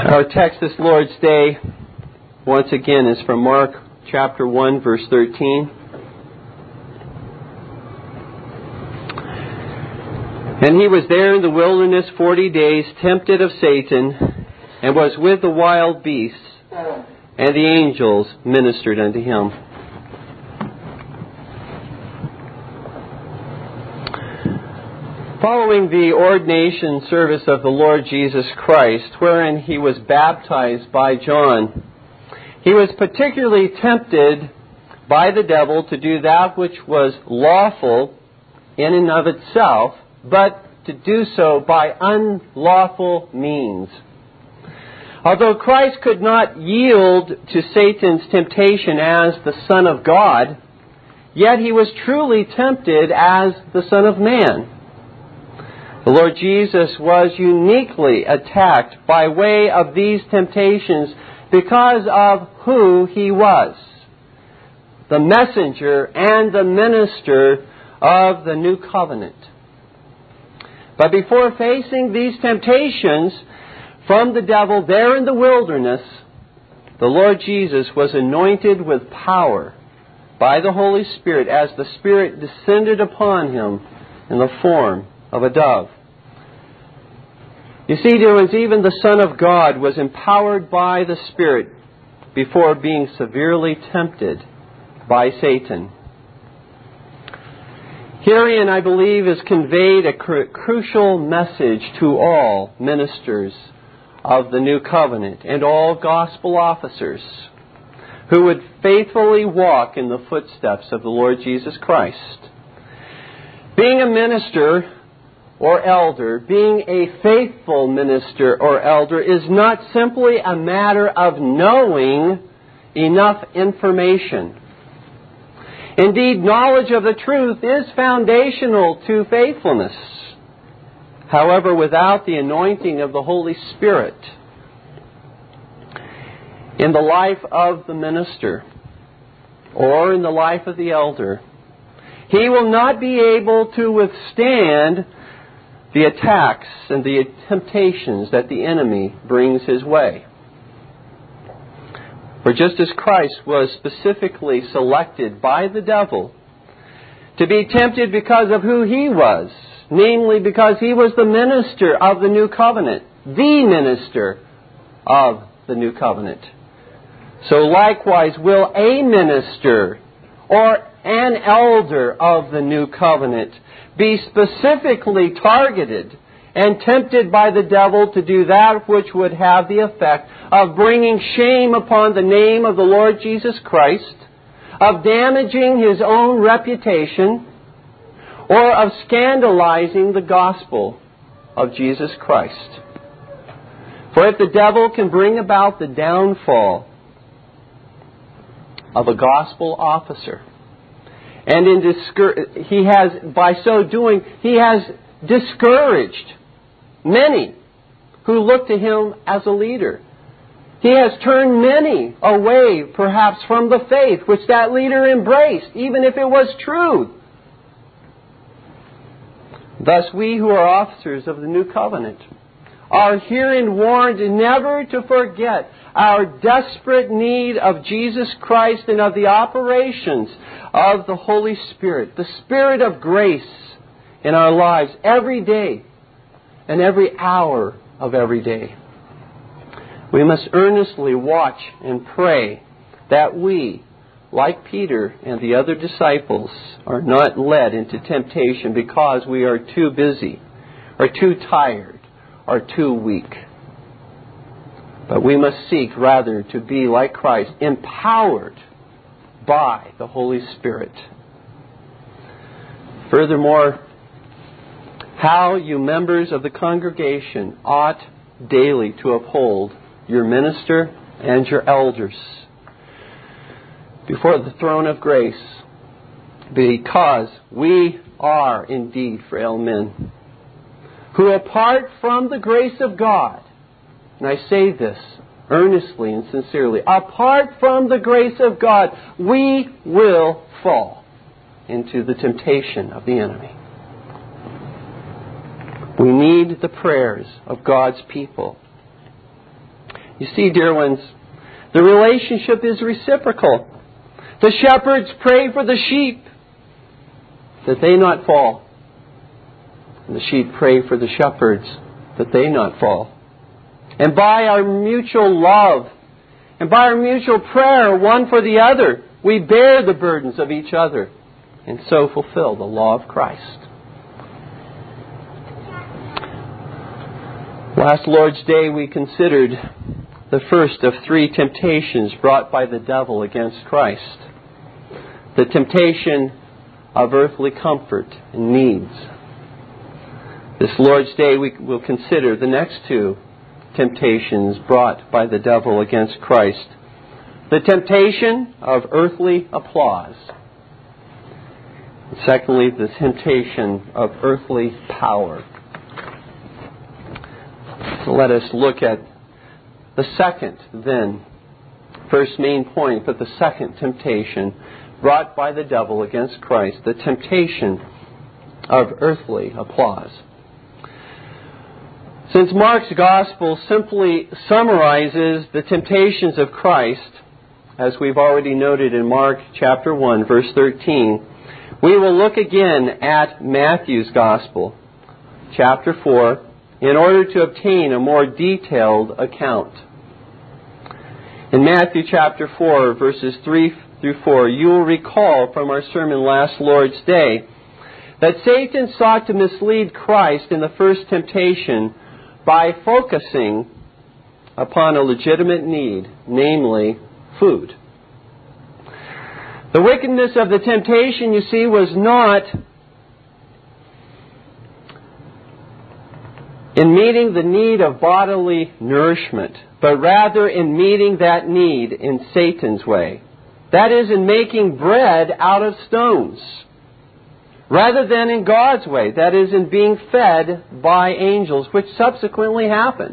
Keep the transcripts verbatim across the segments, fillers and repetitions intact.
Our text this Lord's Day, once again, is from Mark chapter one, verse thirteen. And he was there in the wilderness forty days, tempted of Satan, and was with the wild beasts, and the angels ministered unto him. Following the ordination service of the Lord Jesus Christ, wherein he was baptized by John, he was particularly tempted by the devil to do that which was lawful in and of itself, but to do so by unlawful means. Although Christ could not yield to Satan's temptation as the Son of God, yet he was truly tempted as the Son of Man. The Lord Jesus was uniquely attacked by way of these temptations because of who He was, the messenger and the minister of the new covenant. But before facing these temptations from the devil there in the wilderness, the Lord Jesus was anointed with power by the Holy Spirit as the Spirit descended upon Him in the form of a dove. You see, dear ones, even the Son of God was empowered by the Spirit before being severely tempted by Satan. Herein, I believe, is conveyed a cru- crucial message to all ministers of the New Covenant and all gospel officers who would faithfully walk in the footsteps of the Lord Jesus Christ. Being a minister or elder, being a faithful minister or elder, is not simply a matter of knowing enough information. Indeed, knowledge of the truth is foundational to faithfulness. However, without the anointing of the Holy Spirit in the life of the minister or in the life of the elder, he will not be able to withstand the attacks and the temptations that the enemy brings his way. For just as Christ was specifically selected by the devil to be tempted because of who He was, namely because He was the minister of the new covenant, the minister of the new covenant, so likewise will a minister or an elder of the new covenant be specifically targeted and tempted by the devil to do that which would have the effect of bringing shame upon the name of the Lord Jesus Christ, of damaging his own reputation, or of scandalizing the gospel of Jesus Christ. For if the devil can bring about the downfall of a gospel officer, and in discour- he has, by so doing, he has discouraged many who look to him as a leader. He has turned many away, perhaps, from the faith which that leader embraced, even if it was true. Thus, we who are officers of the new covenant are herein warned never to forget our desperate need of Jesus Christ and of the operations of the Holy Spirit, the Spirit of grace in our lives every day and every hour of every day. We must earnestly watch and pray that we, like Peter and the other disciples, are not led into temptation because we are too busy or too tired or too weak. But we must seek rather to be like Christ, empowered by the Holy Spirit. Furthermore, how you members of the congregation ought daily to uphold your minister and your elders before the throne of grace, because we are indeed frail men, who apart from the grace of God, and I say this earnestly and sincerely, apart from the grace of God, we will fall into the temptation of the enemy. We need the prayers of God's people. You see, dear ones, the relationship is reciprocal. The shepherds pray for the sheep that they not fall. And the sheep pray for the shepherds that they not fall. And by our mutual love and by our mutual prayer one for the other, we bear the burdens of each other and so fulfill the law of Christ. Last Lord's Day we considered the first of three temptations brought by the devil against Christ. The temptation of earthly comfort and needs. This Lord's Day we will consider the next two temptations brought by the devil against Christ. The temptation of earthly applause. And secondly, the temptation of earthly power. So let us look at the second then. First main point, but the second temptation brought by the devil against Christ. The temptation of earthly applause. Since Mark's Gospel simply summarizes the temptations of Christ, as we've already noted in Mark chapter one, verse thirteen, we will look again at Matthew's Gospel, chapter four, in order to obtain a more detailed account. In Matthew chapter four, verses three through four, you will recall from our sermon last Lord's Day that Satan sought to mislead Christ in the first temptation by focusing upon a legitimate need, namely food. The wickedness of the temptation, you see, was not in meeting the need of bodily nourishment, but rather in meeting that need in Satan's way. That is, in making bread out of stones, rather than in God's way. That is, in being fed by angels, which subsequently happened.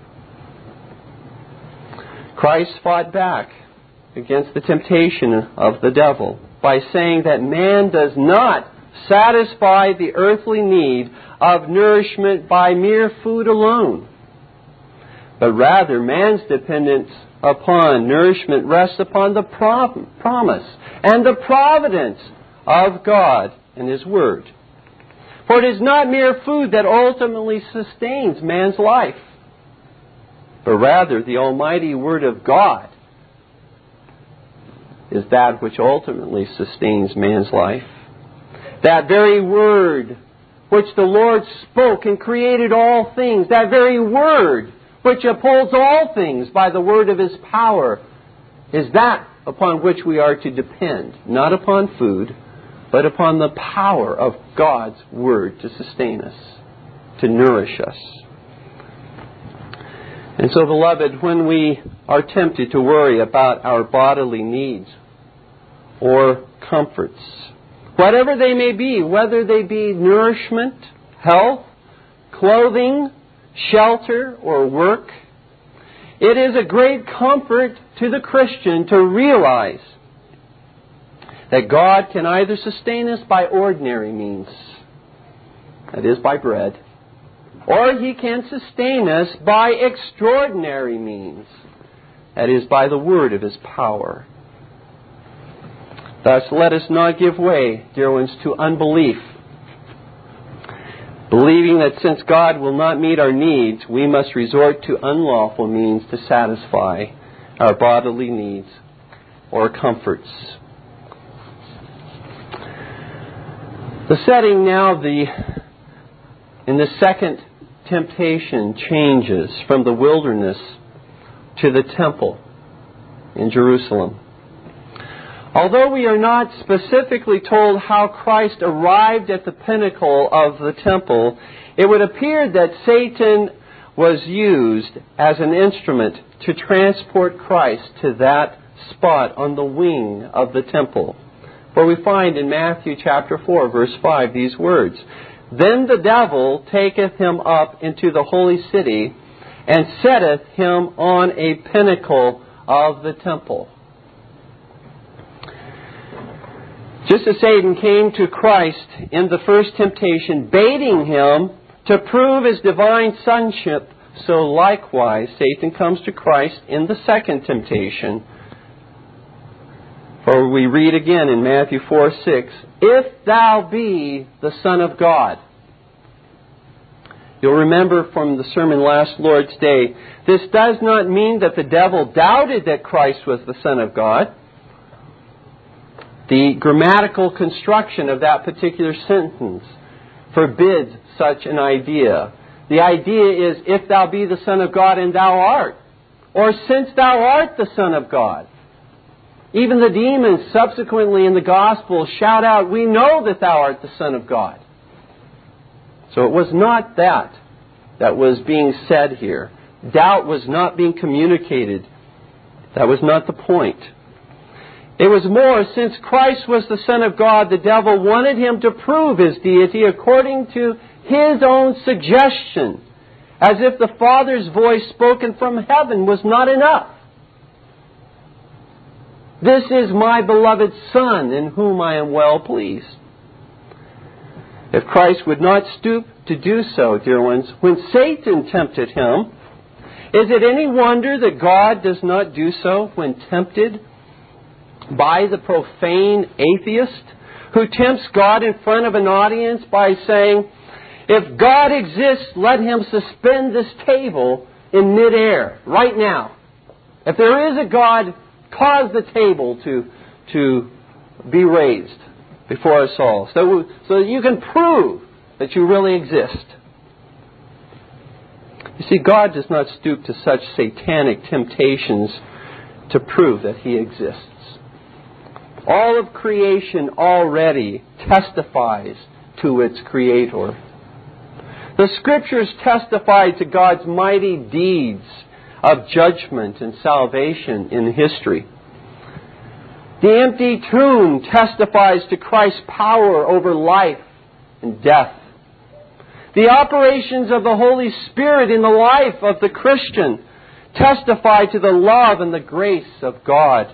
Christ fought back against the temptation of the devil by saying that man does not satisfy the earthly need of nourishment by mere food alone, but rather man's dependence upon nourishment rests upon the prom- promise and the providence of God and His Word. For it is not mere food that ultimately sustains man's life, but rather the almighty Word of God is that which ultimately sustains man's life. That very Word which the Lord spoke and created all things, that very Word which upholds all things by the word of His power, is that upon which we are to depend, not upon food, but upon the power of God's Word to sustain us, to nourish us. And so, beloved, when we are tempted to worry about our bodily needs or comforts, whatever they may be, whether they be nourishment, health, clothing, shelter, or work, it is a great comfort to the Christian to realize that God can either sustain us by ordinary means, that is, by bread, or He can sustain us by extraordinary means, that is, by the word of His power. Thus, let us not give way, dear ones, to unbelief, believing that since God will not meet our needs, we must resort to unlawful means to satisfy our bodily needs or comforts. The setting now the in the second temptation changes from the wilderness to the temple in Jerusalem. Although we are not specifically told how Christ arrived at the pinnacle of the temple, it would appear that Satan was used as an instrument to transport Christ to that spot on the wing of the temple. For we find in Matthew chapter four, verse five, these words, "Then the devil taketh him up into the holy city, and setteth him on a pinnacle of the temple." Just as Satan came to Christ in the first temptation, baiting Him to prove His divine sonship so likewise Satan comes to Christ in the second temptation. For we read again in Matthew four six, "If thou be the Son of God." You'll remember from the sermon last Lord's Day, this does not mean that the devil doubted that Christ was the Son of God. The grammatical construction of that particular sentence forbids such an idea. The idea is, if thou be the Son of God, and thou art, or since thou art the Son of God. Even the demons subsequently in the Gospel shout out, "We know that thou art the Son of God." So it was not that that was being said here. Doubt was not being communicated. That was not the point. It was more, since Christ was the Son of God, the devil wanted him to prove his deity according to his own suggestion, as if the Father's voice spoken from heaven was not enough. "This is my beloved Son, in whom I am well pleased." If Christ would not stoop to do so, dear ones, when Satan tempted him, is it any wonder that God does not do so when tempted by the profane atheist who tempts God in front of an audience by saying, "If God exists, let him suspend this table in midair right now. If there is a God, cause the table to, to be raised before us all, so, so that you can prove that you really exist." You see, God does not stoop to such satanic temptations to prove that He exists. All of creation already testifies to its Creator. The Scriptures testify to God's mighty deeds of judgment and salvation in history. The empty tomb testifies to Christ's power over life and death. The operations of the Holy Spirit in the life of the Christian testify to the love and the grace of God.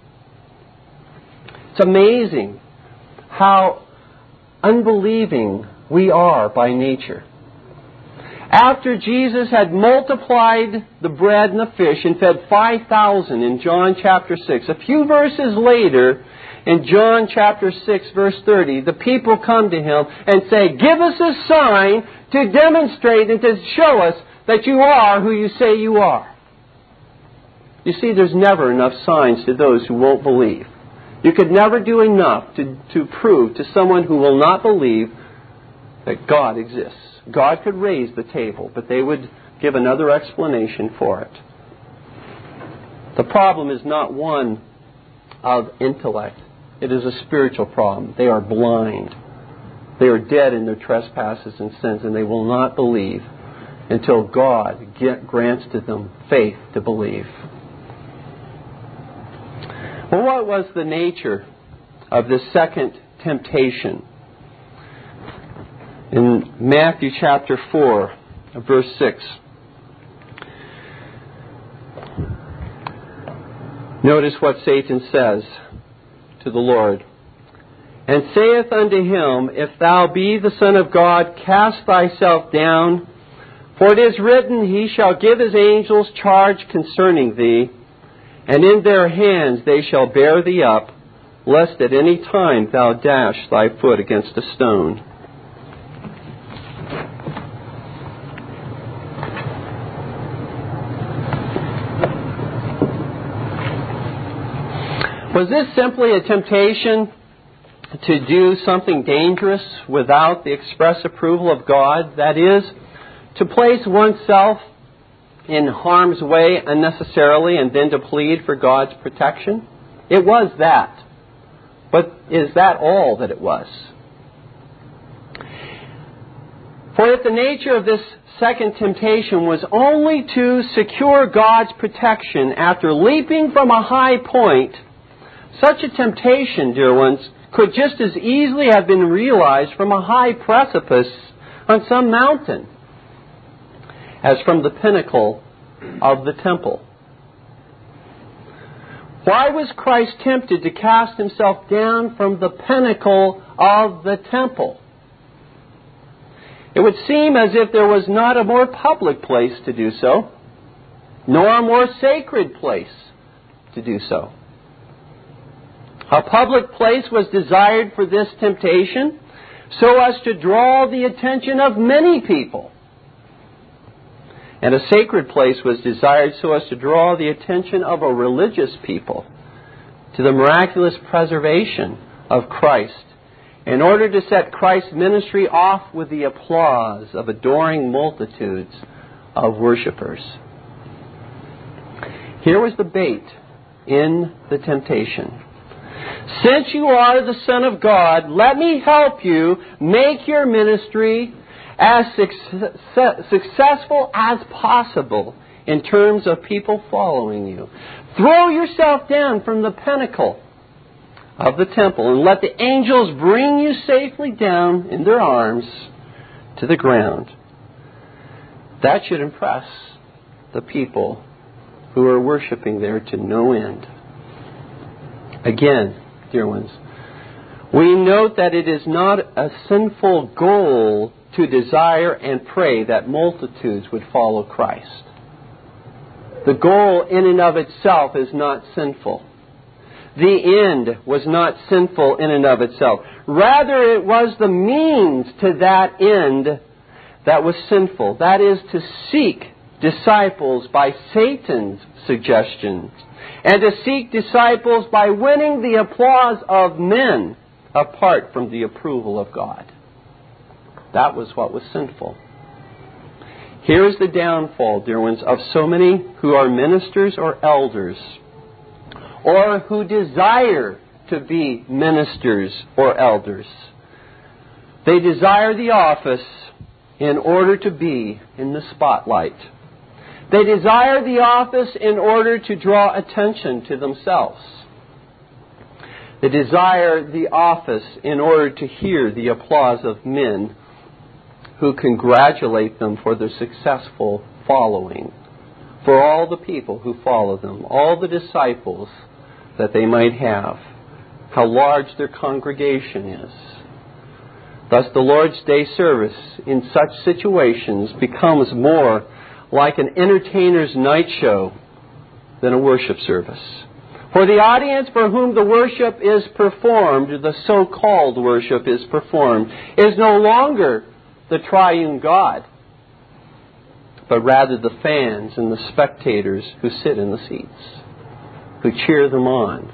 It's amazing how unbelieving we are by nature. After Jesus had multiplied the bread and the fish and fed five thousand in John chapter six, a few verses later, in John chapter six, verse thirty, the people come to Him and say, "Give us a sign to demonstrate and to show us that you are who you say you are." You see, there's never enough signs to those who won't believe. You could never do enough to, to prove to someone who will not believe that God exists. God could raise the table, but they would give another explanation for it. The problem is not one of intellect. It is a spiritual problem. They are blind. They are dead in their trespasses and sins, and they will not believe until God get, grants to them faith to believe. Well, what was the nature of this second temptation? In Matthew chapter four, verse six. Notice what Satan says to the Lord. "And saith unto him, If thou be the Son of God, cast thyself down. For it is written, He shall give His angels charge concerning thee, and in their hands they shall bear thee up, lest at any time thou dash thy foot against a stone." Was this simply a temptation to do something dangerous without the express approval of God? That is, to place oneself in harm's way unnecessarily and then to plead for God's protection? It was that. But is that all that it was? For if the nature of this second temptation was only to secure God's protection after leaping from a high point, such a temptation, dear ones, could just as easily have been realized from a high precipice on some mountain as from the pinnacle of the temple. Why was Christ tempted to cast Himself down from the pinnacle of the temple? It It would seem as if there was not a more public place to do so, nor a more sacred place to do so. A public place was desired for this temptation so as to draw the attention of many people. And a sacred place was desired so as to draw the attention of a religious people to the miraculous preservation of Christ, in order to set Christ's ministry off with the applause of adoring multitudes of worshipers. Here was the bait in the temptation. Since you are the Son of God, let me help you make your ministry as success, successful as possible in terms of people following you. Throw yourself down from the pinnacle of the temple and let the angels bring you safely down in their arms to the ground. That should impress the people who are worshiping there to no end. Again, dear ones, we note that it is not a sinful goal to desire and pray that multitudes would follow Christ. The goal in and of itself is not sinful. The end was not sinful in and of itself. Rather, it was the means to that end that was sinful. That is, to seek disciples by Satan's suggestions, and to seek disciples by winning the applause of men apart from the approval of God. That was what was sinful. Here is the downfall, dear ones, of so many who are ministers or elders, or who desire to be ministers or elders. They desire the office in order to be in the spotlight. They desire the office in order to draw attention to themselves. They desire the office in order to hear the applause of men who congratulate them for their successful following, for all the people who follow them, all the disciples that they might have, how large their congregation is. Thus the Lord's Day service in such situations becomes more like an entertainer's night show than a worship service. For the audience for whom the worship is performed, the so-called worship is performed, is no longer the triune God, but rather the fans and the spectators who sit in the seats, who cheer them on.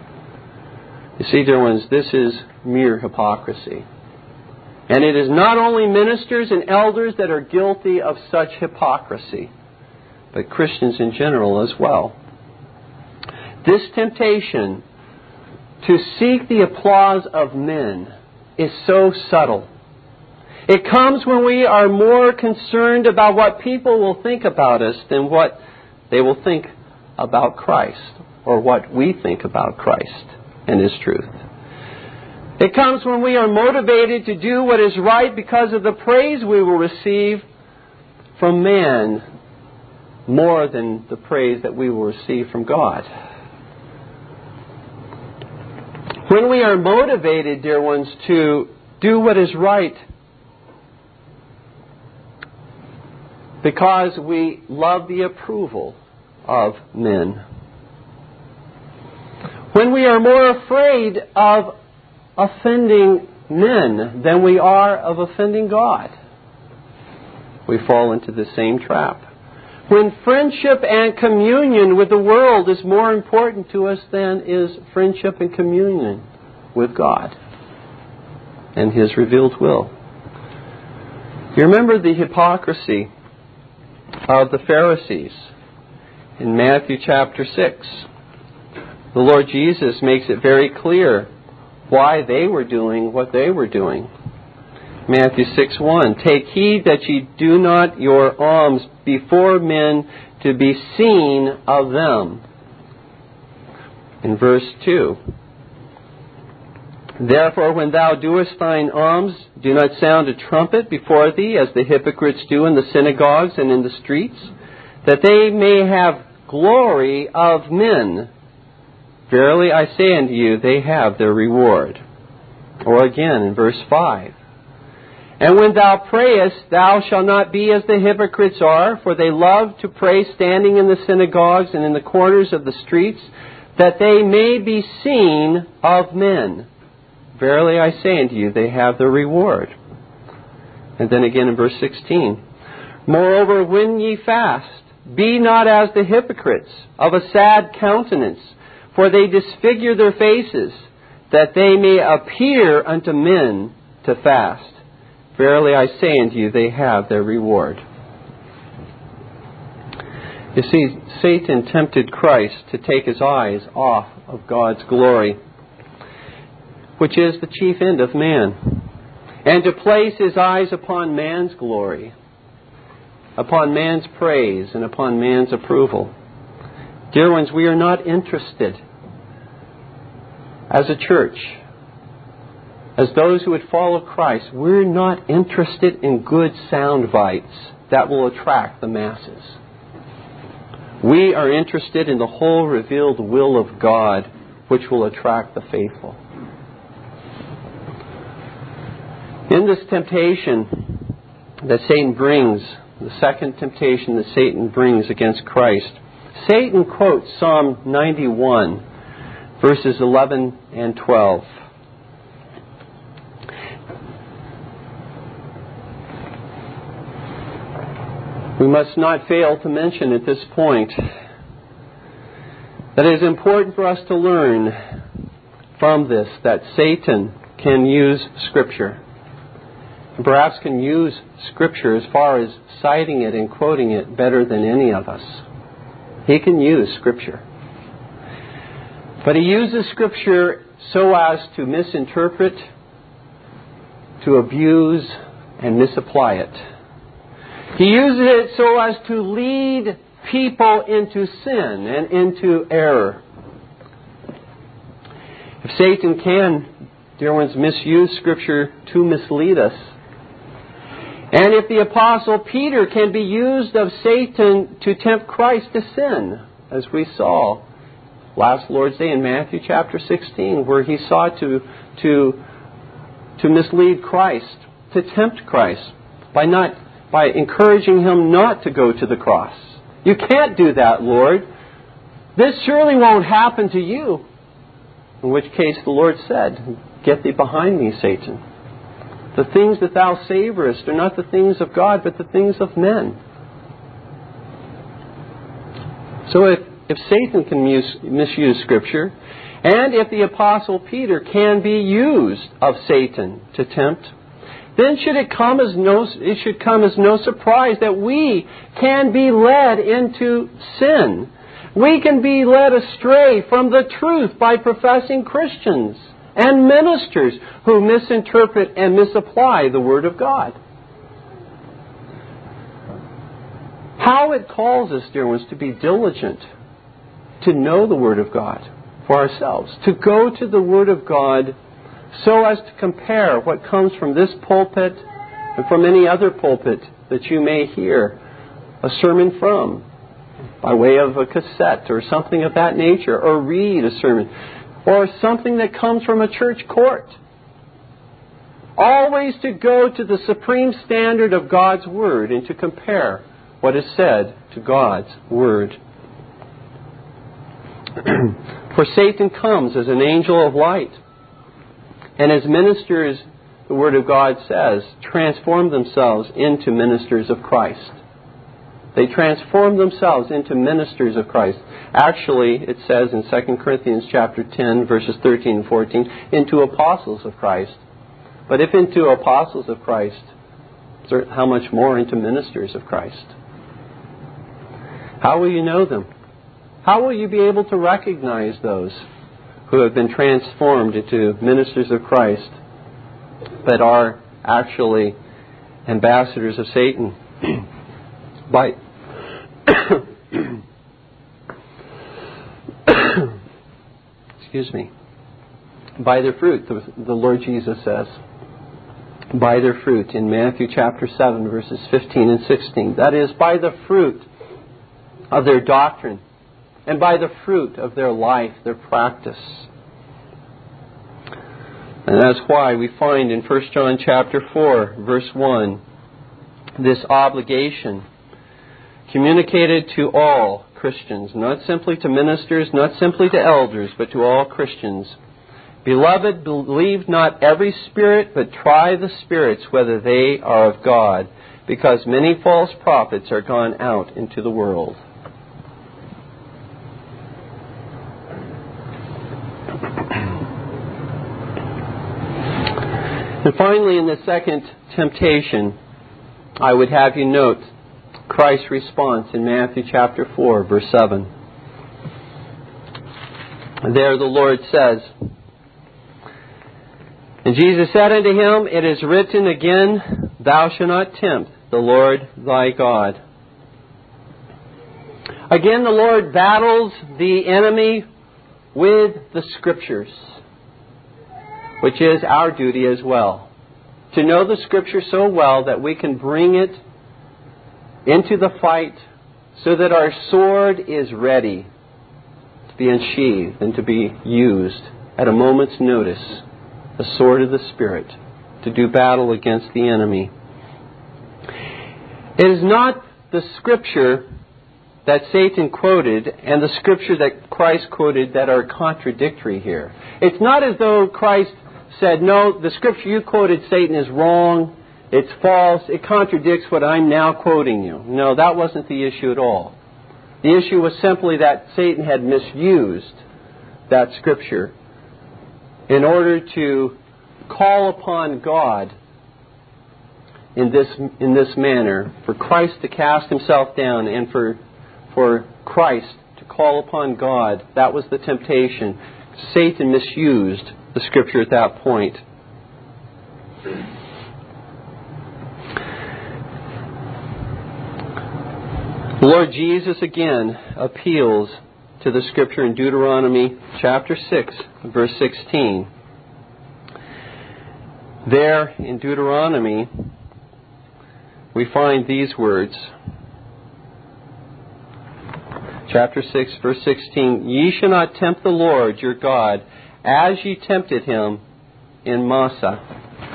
You see, dear ones, this is mere hypocrisy. And it is not only ministers and elders that are guilty of such hypocrisy, but Christians in general as well. This temptation to seek the applause of men is so subtle. It comes when we are more concerned about what people will think about us than what they will think about Christ, or what we think about Christ and His truth. It comes when we are motivated to do what is right because of the praise we will receive from man more than the praise that we will receive from God. When we are motivated, dear ones, to do what is right because we love the approval of men. When we are more afraid of offending men than we are of offending God, we fall into the same trap. When friendship and communion with the world is more important to us than is friendship and communion with God and His revealed will. You remember the hypocrisy of the Pharisees in Matthew chapter six. The Lord Jesus makes it very clear why they were doing what they were doing. Matthew six one, take heed that ye do not your alms before men to be seen of them. In verse two, therefore when thou doest thine alms, do not sound a trumpet before thee, as the hypocrites do in the synagogues and in the streets, that they may have glory of men. Verily I say unto you, they have their reward. Or again in verse five, And when thou prayest, thou shalt not be as the hypocrites are, for they love to pray standing in the synagogues and in the corners of the streets, that they may be seen of men. Verily I say unto you, they have their reward. And then again in verse sixteen, moreover, when ye fast, be not as the hypocrites, of a sad countenance, for they disfigure their faces, that they may appear unto men to fast. Verily I say unto you, they have their reward. You see, Satan tempted Christ to take his eyes off of God's glory, which is the chief end of man, and to place his eyes upon man's glory, upon man's praise, and upon man's approval. Dear ones, we are not interested as a church, as those who would follow Christ, we're not interested in good sound bites that will attract the masses. We are interested in the whole revealed will of God, which will attract the faithful. In this temptation that Satan brings, the second temptation that Satan brings against Christ, Satan quotes Psalm ninety-one, verses eleven and twelve. We must not fail to mention at this point that it is important for us to learn from this that Satan can use Scripture. And perhaps can use Scripture as far as citing it and quoting it better than any of us. He can use Scripture. But he uses Scripture so as to misinterpret, to abuse, and misapply it. He uses it so as to lead people into sin and into error. If Satan can, dear ones, misuse Scripture to mislead us, and if the Apostle Peter can be used of Satan to tempt Christ to sin, as we saw last Lord's Day in Matthew chapter sixteen, where he sought to, to, to mislead Christ, to tempt Christ, by not by encouraging him not to go to the cross. You can't do that, Lord. This surely won't happen to you. In which case the Lord said, get thee behind me, Satan. The things that thou savorest are not the things of God, but the things of men. So if, if Satan can use, misuse Scripture, and if the Apostle Peter can be used of Satan to tempt, then should it come as no it should come as no surprise that we can be led into sin. We can be led astray from the truth by professing Christians and ministers who misinterpret and misapply the Word of God. How it calls us, dear ones, to be diligent to know the Word of God for ourselves, to go to the Word of God so as to compare what comes from this pulpit and from any other pulpit that you may hear a sermon from, by way of a cassette or something of that nature, or read a sermon, or something that comes from a church court. Always to go to the supreme standard of God's Word and to compare what is said to God's Word. For Satan comes as an angel of light. And as ministers, the Word of God says, transform themselves into ministers of Christ. They transform themselves into ministers of Christ. Actually, it says in Second Corinthians chapter ten, verses thirteen and fourteen, into apostles of Christ. But if into apostles of Christ, how much more into ministers of Christ? How will you know them? How will you be able to recognize those who have been transformed into ministers of Christ, but are actually ambassadors of Satan? By excuse me, by their fruit, the, the Lord Jesus says, by their fruit in Matthew chapter seven, verses fifteen and sixteen. That is, by the fruit of their doctrine, and by the fruit of their life, their practice. And that's why we find in First John chapter four, verse one, this obligation communicated to all Christians, not simply to ministers, not simply to elders, but to all Christians. Beloved, believe not every spirit, but try the spirits whether they are of God, because many false prophets are gone out into the world. And finally, in the second temptation, I would have you note Christ's response in Matthew chapter four, verse seven. There the Lord says, "And Jesus said unto him, It is written again, Thou shalt not tempt the Lord thy God." Again, the Lord battles the enemy with the Scriptures, which is our duty as well. To know the Scripture so well that we can bring it into the fight so that our sword is ready to be unsheathed and to be used at a moment's notice, the sword of the Spirit, to do battle against the enemy. It is not the Scripture that Satan quoted and the Scripture that Christ quoted that are contradictory here. It's not as though Christ said, no, the Scripture you quoted, Satan, is wrong, it's false, it contradicts what I'm now quoting you. No, that wasn't the issue at all. The issue was simply that Satan had misused that Scripture in order to call upon God in this in this manner, for Christ to cast himself down and for for Christ to call upon God. That was the temptation. Satan misused the Scripture at that point. The Lord Jesus again appeals to the Scripture in Deuteronomy chapter six, verse sixteen. There in Deuteronomy, we find these words. Chapter six, verse sixteen. Ye shall not tempt the Lord your God, as ye tempted him in Massah.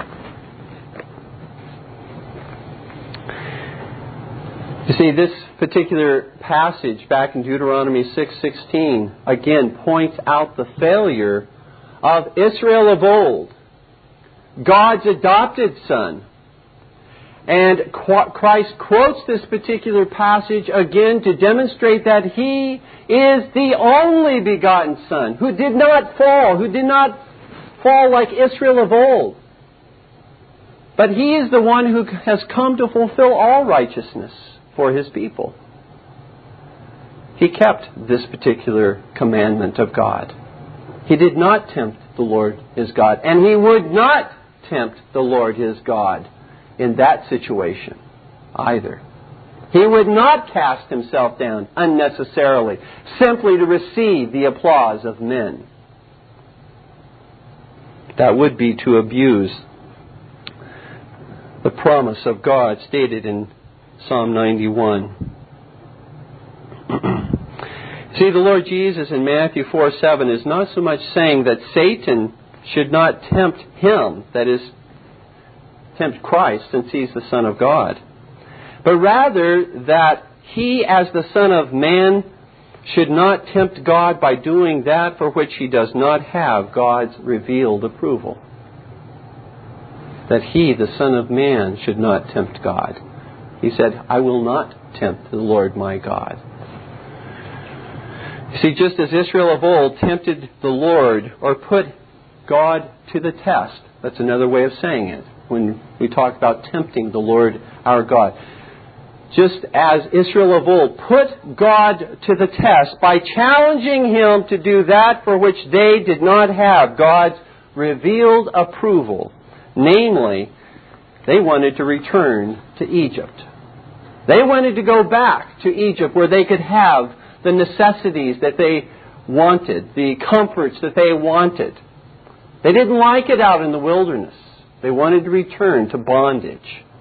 You see, this particular passage back in Deuteronomy six sixteen again points out the failure of Israel of old, God's adopted son. And Christ quotes this particular passage again to demonstrate that He is the only begotten Son, who did not fall, who did not fall like Israel of old. But He is the one who has come to fulfill all righteousness for His people. He kept this particular commandment of God. He did not tempt the Lord His God, and He would not tempt the Lord His God in that situation either. He would not cast Himself down unnecessarily, simply to receive the applause of men. That would be to abuse the promise of God stated in Psalm ninety-one. See, the Lord Jesus in Matthew four seven is not so much saying that Satan should not tempt Him, that is, tempt Christ, since He's the Son of God, but rather that He, as the Son of Man, should not tempt God by doing that for which He does not have God's revealed approval. That He, the Son of Man, should not tempt God. He said, I will not tempt the Lord my God. You see, just as Israel of old tempted the Lord, or put God to the test, that's another way of saying it, when we talk about tempting the Lord our God. Just as Israel of old put God to the test by challenging Him to do that for which they did not have God's revealed approval. Namely, they wanted to return to Egypt. They wanted to go back to Egypt where they could have the necessities that they wanted, the comforts that they wanted. They didn't like it out in the wilderness. They wanted to return to bondage.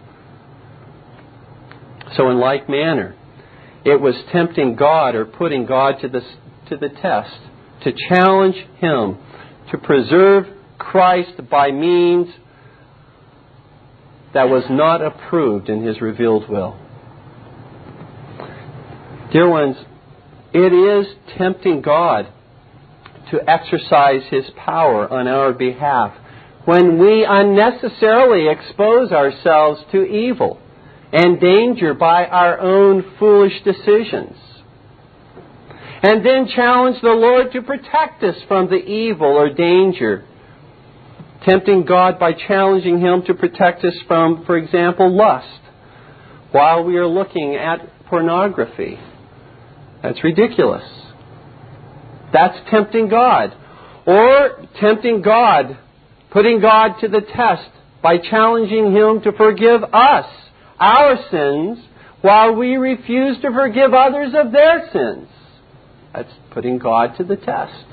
So in like manner, it was tempting God, or putting God to the, to the test, to challenge Him to preserve Christ by means that was not approved in His revealed will. Dear ones, it is tempting God to exercise His power on our behalf when we unnecessarily expose ourselves to evil and danger by our own foolish decisions, and then challenge the Lord to protect us from the evil or danger. Tempting God by challenging Him to protect us from, for example, lust, while we are looking at pornography. That's ridiculous. That's tempting God. Or tempting God, putting God to the test by challenging Him to forgive us our sins while we refuse to forgive others of their sins. That's putting God to the test.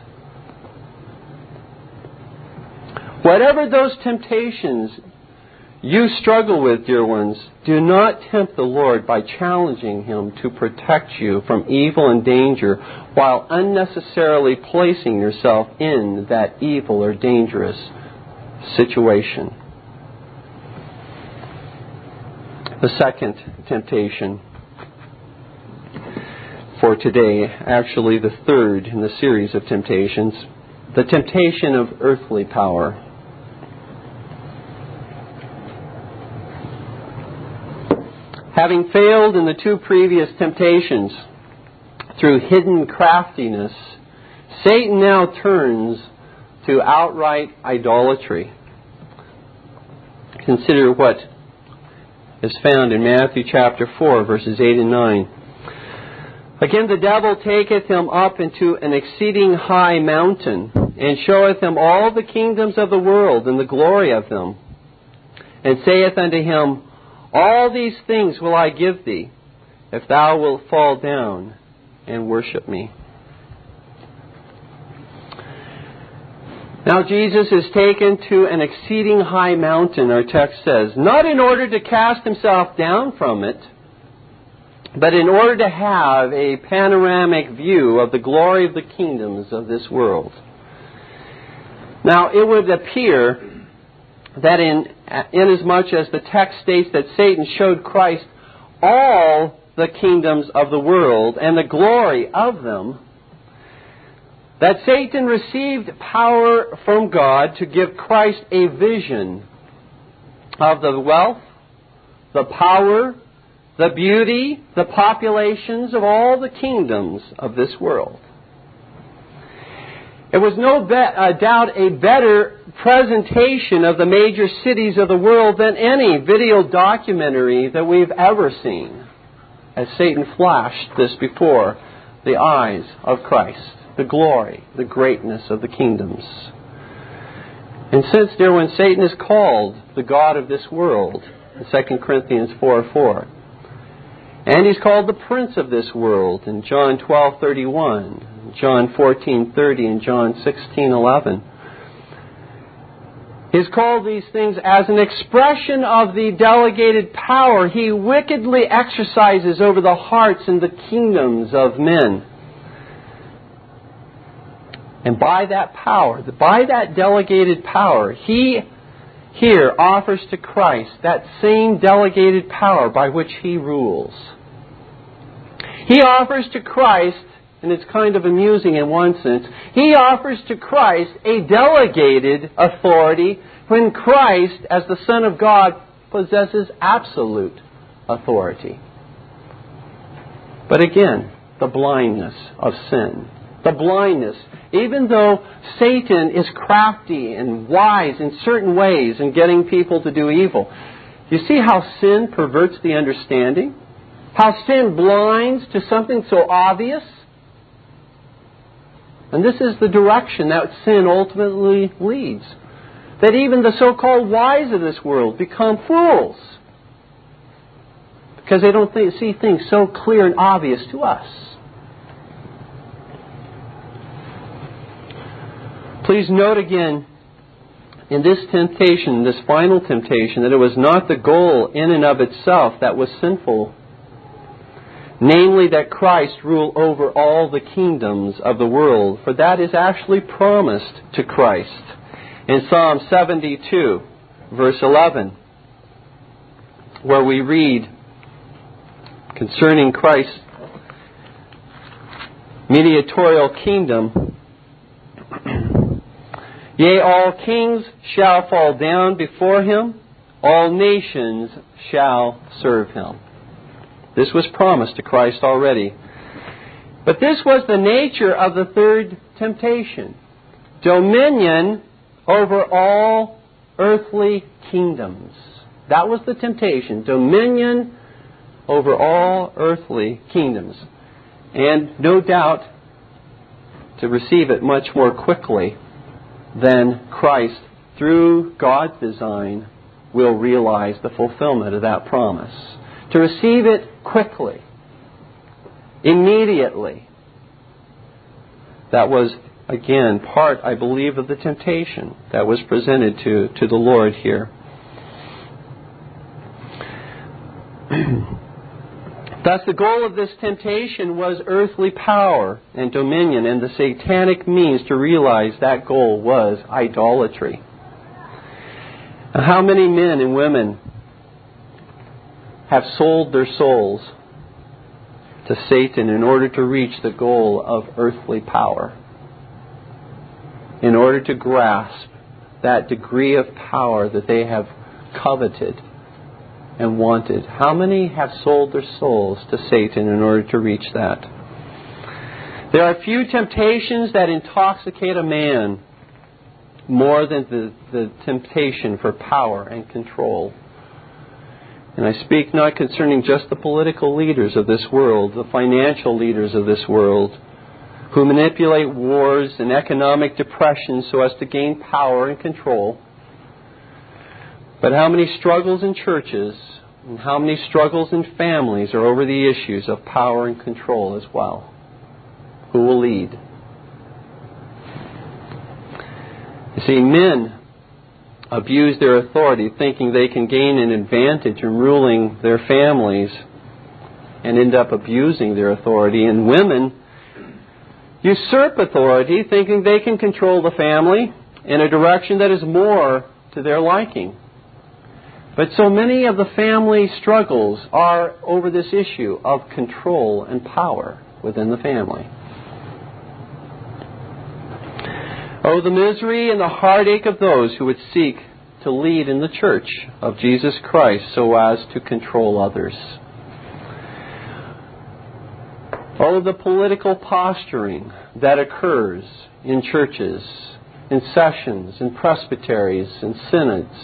Whatever those temptations you struggle with, dear ones, do not tempt the Lord by challenging Him to protect you from evil and danger while unnecessarily placing yourself in that evil or dangerous situation. The second temptation for today, actually the third in the series of temptations, the temptation of earthly power. Having failed in the two previous temptations through hidden craftiness, Satan now turns to outright idolatry. Consider what is found in Matthew chapter four, verses eight and nine. Again, the devil taketh him up into an exceeding high mountain, and showeth him all the kingdoms of the world and the glory of them, and saith unto him, All these things will I give thee, if thou wilt fall down and worship me. Now Jesus is taken to an exceeding high mountain, our text says, not in order to cast Himself down from it, but in order to have a panoramic view of the glory of the kingdoms of this world. Now it would appear that in inasmuch as the text states that Satan showed Christ all the kingdoms of the world and the glory of them, that Satan received power from God to give Christ a vision of the wealth, the power, the beauty, the populations of all the kingdoms of this world. It was no be- uh, doubt a better presentation of the major cities of the world than any video documentary that we've ever seen, as Satan flashed this before the eyes of Christ. The glory, the greatness of the kingdoms. And since, dear ones, Satan is called the god of this world, in Second Corinthians four four, and he's called the prince of this world in John twelve thirty-one, John fourteen thirty, and John sixteen eleven. He's called these things as an expression of the delegated power He wickedly exercises over the hearts and the kingdoms of men. And by that power, by that delegated power, He here offers to Christ that same delegated power by which He rules. He offers to Christ, and it's kind of amusing in one sense, He offers to Christ a delegated authority when Christ, as the Son of God, possesses absolute authority. But again, the blindness of sin. The blindness. Even though Satan is crafty and wise in certain ways in getting people to do evil, you see how sin perverts the understanding? How sin blinds to something so obvious? And this is the direction that sin ultimately leads. That even the so-called wise of this world become fools. Because they don't think, see things so clear and obvious to us. Please note again in this temptation, this final temptation, that it was not the goal in and of itself that was sinful. Namely, that Christ rule over all the kingdoms of the world. For that is actually promised to Christ. In Psalm seventy-two, verse eleven, where we read concerning Christ's mediatorial kingdom, yea, all kings shall fall down before him, all nations shall serve him. This was promised to Christ already. But this was the nature of the third temptation. Dominion over all earthly kingdoms. That was the temptation. Dominion over all earthly kingdoms. And no doubt to receive it much more quickly than Christ, through God's design, will realize the fulfillment of that promise. To receive it quickly, immediately. That was, again, part, I believe, of the temptation that was presented to, to the Lord here. Thus, the goal of this temptation was earthly power and dominion, and the satanic means to realize that goal was idolatry. Now, how many men and women have sold their souls to Satan in order to reach the goal of earthly power, in order to grasp that degree of power that they have coveted and wanted? How many have sold their souls to Satan in order to reach that? There are few temptations that intoxicate a man more than the, the temptation for power and control. And I speak not concerning just the political leaders of this world, the financial leaders of this world, who manipulate wars and economic depression so as to gain power and control. But how many struggles in churches and how many struggles in families are over the issues of power and control as well? Who will lead? You see, men abuse their authority thinking they can gain an advantage in ruling their families and end up abusing their authority. And women usurp authority thinking they can control the family in a direction that is more to their liking. But so many of the family struggles are over this issue of control and power within the family. Oh, the misery and the heartache of those who would seek to lead in the church of Jesus Christ so as to control others. Oh, the political posturing that occurs in churches, in sessions, in presbyteries, in synods,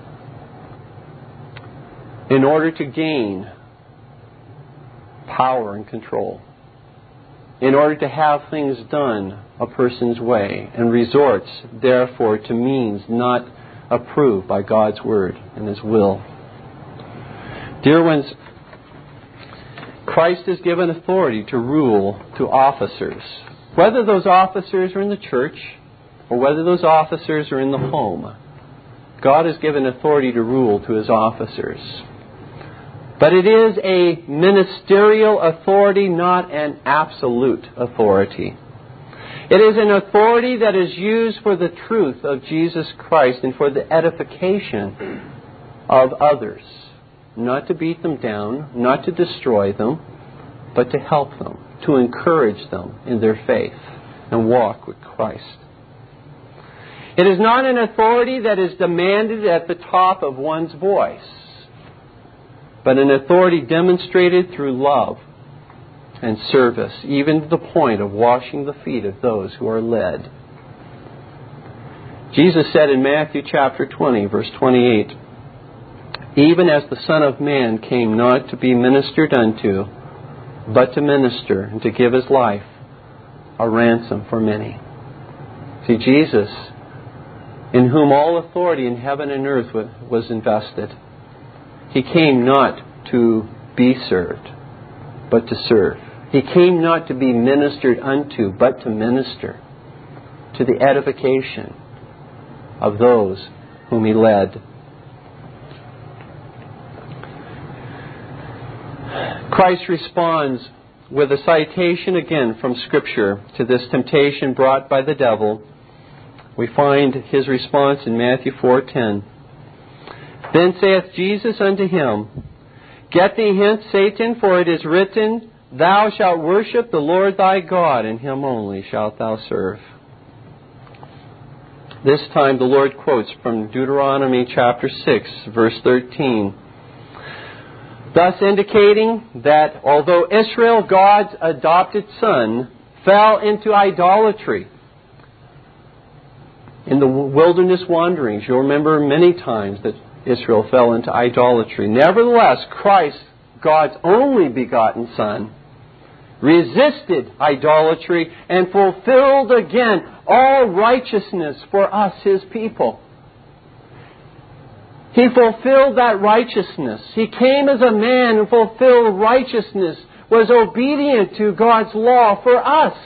in order to gain power and control, in order to have things done a person's way, and resorts, therefore, to means not approved by God's Word and His will. Dear ones, Christ has given authority to rule to officers, whether those officers are in the church or whether those officers are in the home. God has given authority to rule to His officers. But it is a ministerial authority, not an absolute authority. It is an authority that is used for the truth of Jesus Christ and for the edification of others. Not to beat them down, not to destroy them, but to help them, to encourage them in their faith and walk with Christ. It is not an authority that is demanded at the top of one's voice, but an authority demonstrated through love and service, even to the point of washing the feet of those who are led. Jesus said in Matthew chapter twenty, verse twenty-eight, even as the Son of Man came not to be ministered unto, but to minister and to give His life a ransom for many. See, Jesus, in whom all authority in heaven and earth was invested, He came not to be served, but to serve. He came not to be ministered unto, but to minister to the edification of those whom He led. Christ responds with a citation again from Scripture to this temptation brought by the devil We find his response in Matthew four ten. Then saith Jesus unto him, Get thee hence, Satan, for it is written, Thou shalt worship the Lord thy God, and him only shalt thou serve. This time the Lord quotes from Deuteronomy chapter six, verse thirteen, thus indicating that although Israel, God's adopted son, fell into idolatry in the wilderness wanderings, you'll remember many times that Israel fell into idolatry. Nevertheless, Christ, God's only begotten Son, resisted idolatry and fulfilled again all righteousness for us, His people. He fulfilled that righteousness. He came as a man and fulfilled righteousness, was obedient to God's law for us,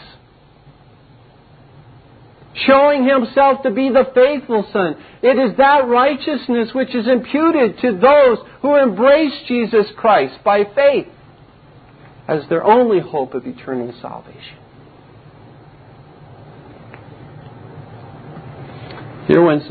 showing Himself to be the faithful Son. It is that righteousness which is imputed to those who embrace Jesus Christ by faith as their only hope of eternal salvation. Dear ones,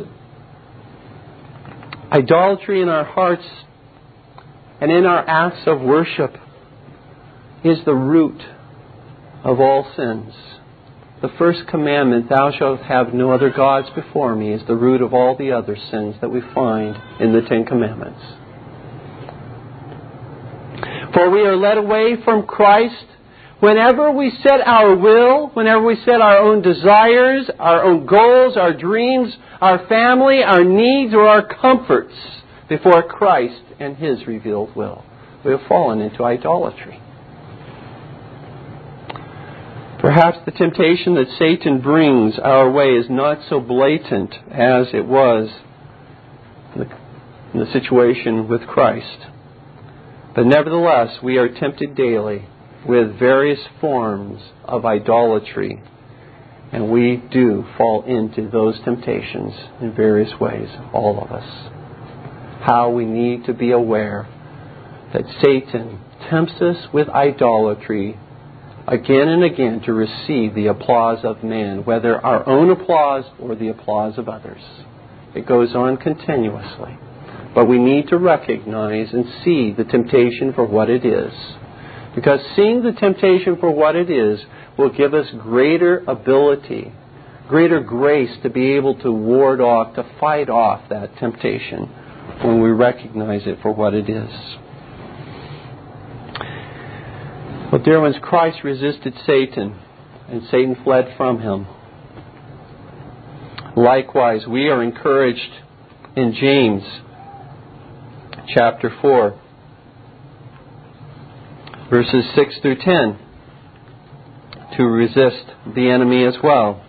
idolatry in our hearts and in our acts of worship is the root of all sins. The first commandment, Thou shalt have no other gods before me, is the root of all the other sins that we find in the Ten Commandments. For we are led away from Christ whenever we set our will, whenever we set our own desires, our own goals, our dreams, our family, our needs, or our comforts before Christ and His revealed will. We have fallen into idolatry. Perhaps the temptation that Satan brings our way is not so blatant as it was in the, in the situation with Christ. But nevertheless, we are tempted daily with various forms of idolatry. And we do fall into those temptations in various ways, all of us. How we need to be aware that Satan tempts us with idolatry again and again to receive the applause of man, whether our own applause or the applause of others. It goes on continuously. But we need to recognize and see the temptation for what it is. Because seeing the temptation for what it is will give us greater ability, greater grace to be able to ward off, to fight off that temptation when we recognize it for what it is. Well, dear ones, Christ resisted Satan, and Satan fled from Him. Likewise, we are encouraged in James chapter four, verses six through ten, to resist the enemy as well.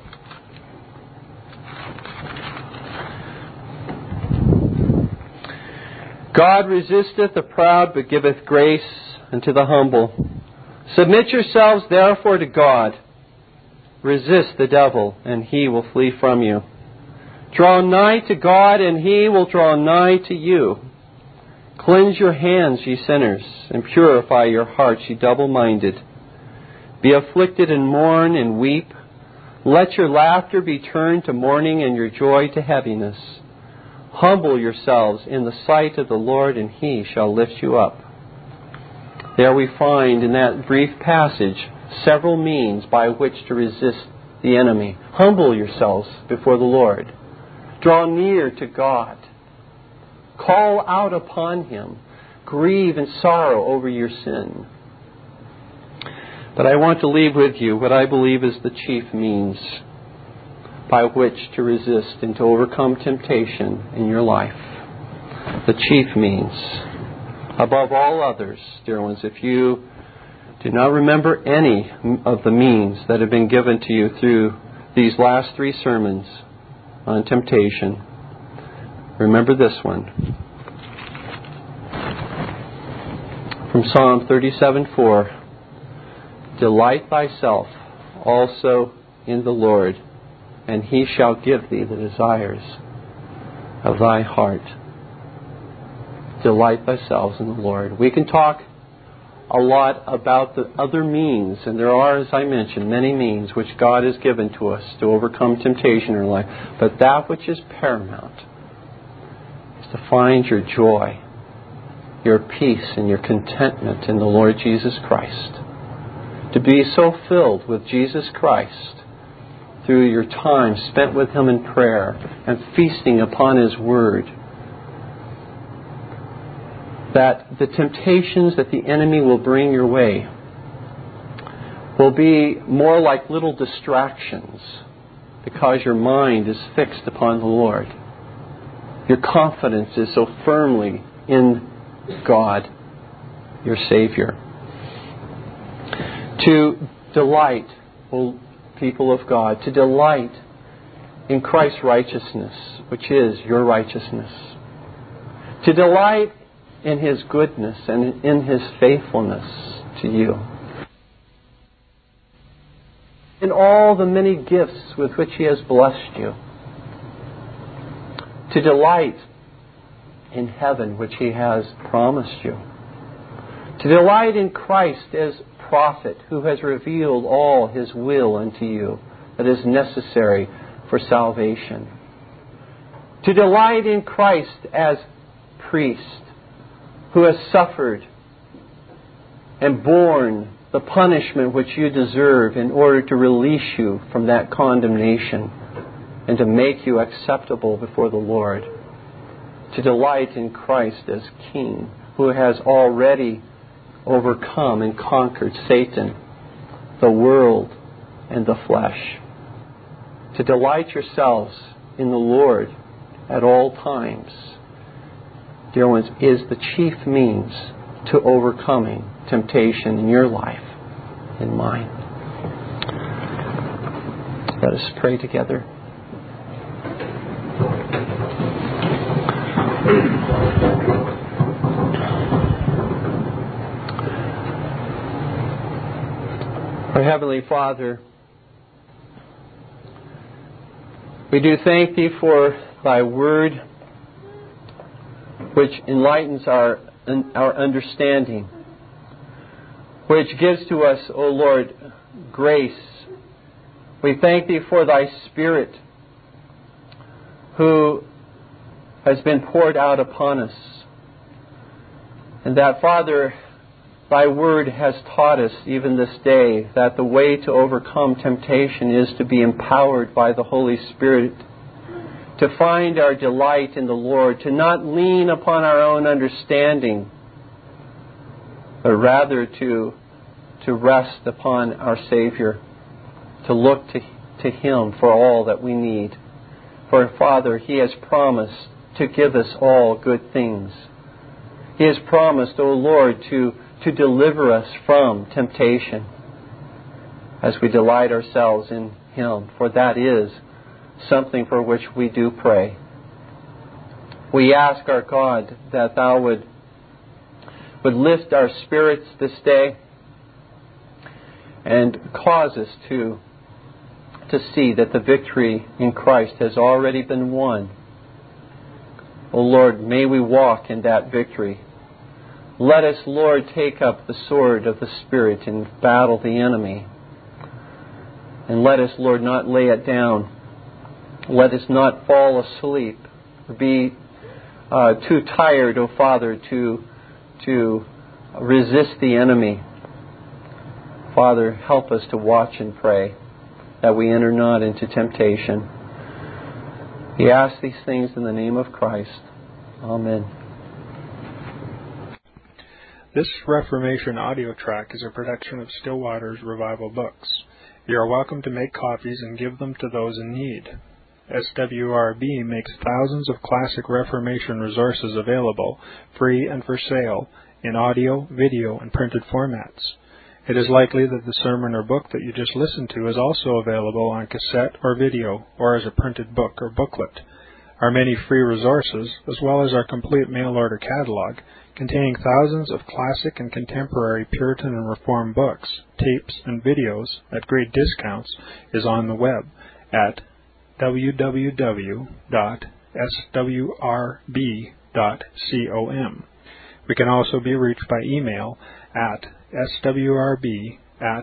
God resisteth the proud, but giveth grace unto the humble. Submit yourselves therefore to God. Resist the devil, and he will flee from you. Draw nigh to God, and He will draw nigh to you. Cleanse your hands, ye sinners, and purify your hearts, ye double-minded. Be afflicted and mourn and weep. Let your laughter be turned to mourning and your joy to heaviness. Humble yourselves in the sight of the Lord, and He shall lift you up. There we find in that brief passage several means by which to resist the enemy. Humble yourselves before the Lord. Draw near to God. Call out upon Him. Grieve and sorrow over your sin. But I want to leave with you what I believe is the chief means by which to resist and to overcome temptation in your life. The chief means, above all others, dear ones, if you do not remember any of the means that have been given to you through these last three sermons on temptation, remember this one. From Psalm thirty-seven four, Delight thyself also in the Lord, and He shall give thee the desires of thy heart. Delight thyself in the Lord. We can talk a lot about the other means, and there are, as I mentioned, many means which God has given to us to overcome temptation in our life. But that which is paramount is to find your joy, your peace, and your contentment in the Lord Jesus Christ. To be so filled with Jesus Christ through your time spent with Him in prayer and feasting upon His Word, that the temptations that the enemy will bring your way will be more like little distractions because your mind is fixed upon the Lord. Your confidence is so firmly in God, your Savior. To delight, O people of God, to delight in Christ's righteousness, which is your righteousness. To delight in His goodness and in His faithfulness to you. In all the many gifts with which He has blessed you. To delight in heaven, which He has promised you. To delight in Christ as prophet, who has revealed all His will unto you that is necessary for salvation. To delight in Christ as priest, who has suffered and borne the punishment which you deserve in order to release you from that condemnation and to make you acceptable before the Lord. To delight in Christ as King, who has already overcome and conquered Satan, the world, and the flesh. To delight yourselves in the Lord at all times, dear ones, is the chief means to overcoming temptation in your life and mine. Let us pray together. Our Heavenly Father, we do thank Thee for Thy Word, which enlightens our our understanding, which gives to us, O Lord, grace. We thank Thee for Thy Spirit, who has been poured out upon us. And that, Father, Thy Word has taught us even this day that the way to overcome temptation is to be empowered by the Holy Spirit, to find our delight in the Lord, to not lean upon our own understanding, but rather to, to rest upon our Savior, to look to, to Him for all that we need. For, Father, He has promised to give us all good things. He has promised, O Lord, to to deliver us from temptation as we delight ourselves in Him, for that is something for which we do pray. We ask our God that Thou would, would lift our spirits this day and cause us to, to see that the victory in Christ has already been won. O Lord, may we walk in that victory. Let us, Lord, take up the sword of the Spirit and battle the enemy. And let us, Lord, not lay it down. Let us not fall asleep or be uh, too tired, O Father, to, to resist the enemy. Father, help us to watch and pray that we enter not into temptation. We ask these things in the name of Christ. Amen. This Reformation audio track is a production of Still Waters Revival Books. You are welcome to make copies and give them to those in need. S W R B makes thousands of classic Reformation resources available, free and for sale, in audio, video, and printed formats. It is likely that the sermon or book that you just listened to is also available on cassette or video, or as a printed book or booklet. Our many free resources, as well as our complete mail-order catalog, containing thousands of classic and contemporary Puritan and Reformed books, tapes, and videos at great discounts, is on the web at w w w dot s w r b dot com. We can also be reached by email at swrb at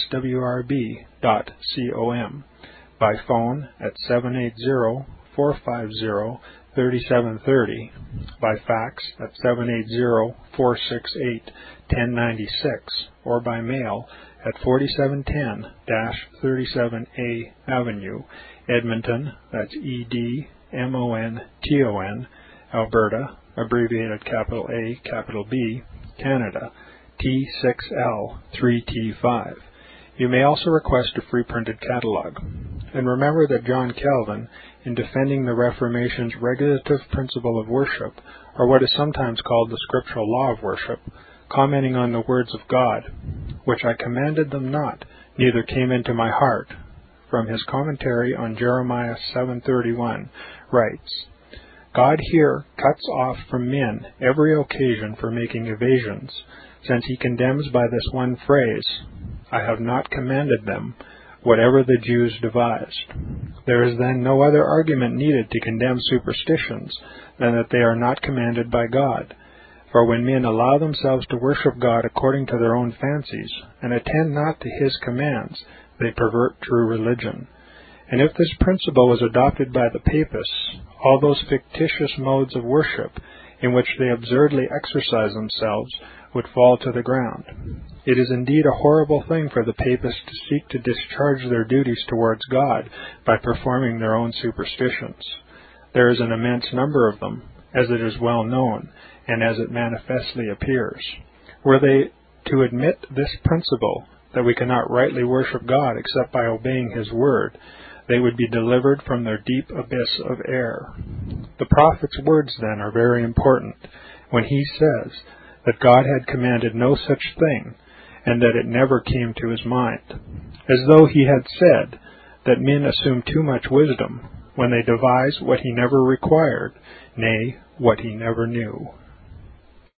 swrb dot com, by phone at seven eight zero, four five zero, three seven three zero, by fax at seven eight zero, four six eight, one zero nine six, or by mail at forty-seven ten thirty-seven A Avenue, Edmonton, that's E D M O N T O N, Alberta, abbreviated capital A, capital B, Canada, T six L three T five. You may also request a free printed catalog. And remember that John Calvin, in defending the Reformation's regulative principle of worship, or what is sometimes called the scriptural law of worship, commenting on the words of God, which I commanded them not, neither came into my heart, from his commentary on Jeremiah seven thirty-one, writes, God here cuts off from men every occasion for making evasions, since he condemns by this one phrase, I have not commanded them, whatever the Jews devised. There is then no other argument needed to condemn superstitions than that they are not commanded by God. For when men allow themselves to worship God according to their own fancies, and attend not to his commands, they pervert true religion. And if this principle was adopted by the Papists, all those fictitious modes of worship in which they absurdly exercise themselves would fall to the ground. It is indeed a horrible thing for the Papists to seek to discharge their duties towards God by performing their own superstitions. There is an immense number of them, as it is well known, and as it manifestly appears. Were they to admit this principle, that we cannot rightly worship God except by obeying his word, they would be delivered from their deep abyss of error. The prophet's words, then, are very important, when he says that God had commanded no such thing, and that it never came to his mind, as though he had said that men assume too much wisdom when they devise what he never required, nay, what he never knew.